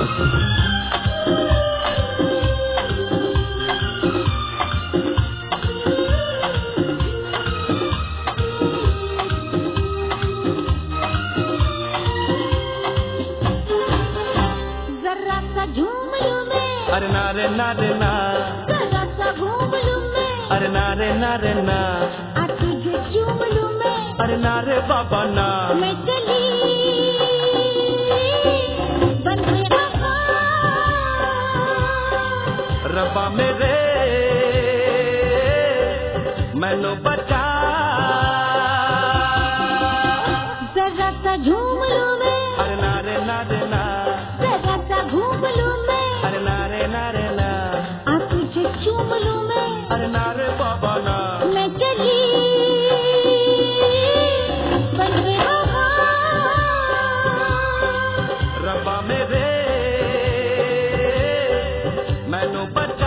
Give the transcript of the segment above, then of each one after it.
अरे ना रे ना रे ना, जरा सा घूम लूं मैं। अरे ना रे ना रे ना, आ तुझे चूम लूं मैं। अरे ना रे बाबा ना, मैं चली बन गया रब्बा मेरे मैनू बचा। जरा सा झूम लूं मैं। अरे ना रे ना रे ना, जरा सा घूम लूं मैं। अरे ना रे ना रे ना, आ तुझे चूम लूं मैं। अरे ना रे बाबा ना, मैं चली बन गया रब्बा मेरे मैनू बचा।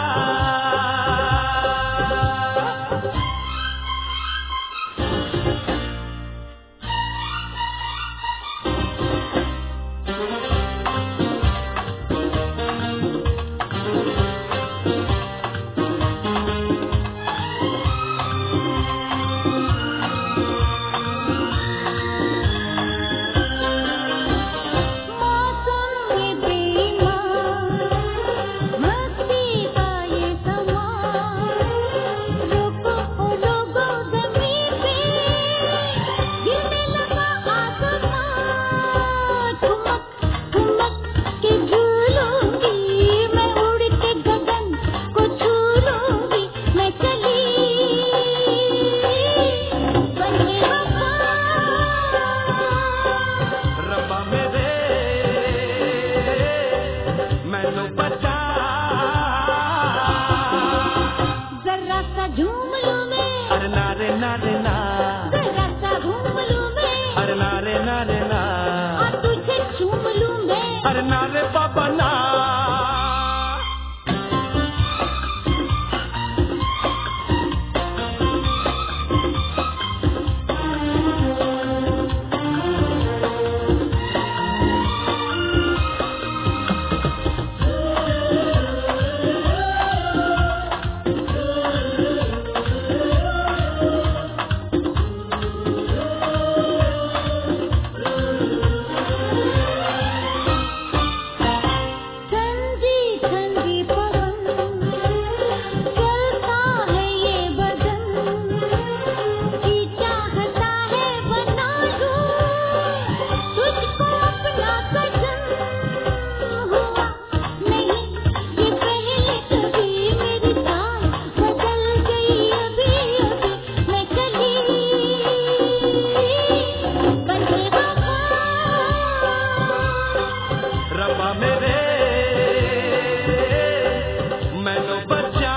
झूम लूं मैं। अरे ना रे ना रे ना, जरा सा घूम लूं मैं। अरे ना रे ना रे ना, आ तुझे चूम लूं मैं। अरे ना रे बाबा ना। रब्बा मेरे मैनू बचा।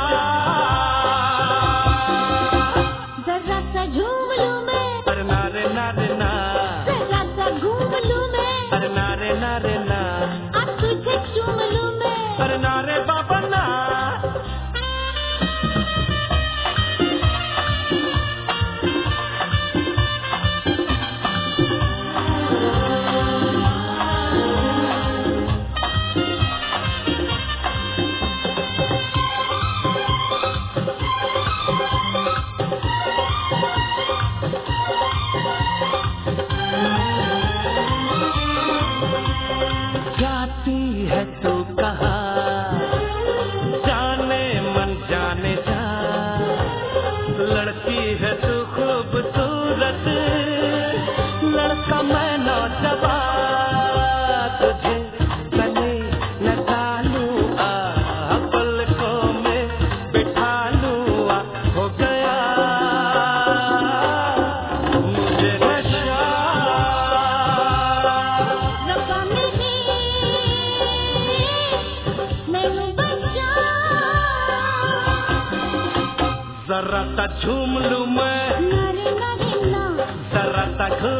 जरा सा झूम लूं मैं। अरे ना रे ना रे ना, जरा सा घूम लूं मैं। अरे ना रे ना रे ना, आ तुझे चूम लूं मैं। अरे ना रे बाबा ना। जाती है तू कहाँ, जाने मन जाने जा। लड़की है तू खूबसूरत, लड़का मैं नौजवान। तुझे गले लगा लूं, पलकों में बिठा लूं, हो गया मुझे नशा। रब्बा मेरे मैनू बचा। जरा सा झूम लूं मैं, ना रे ना रे ना, जरा सा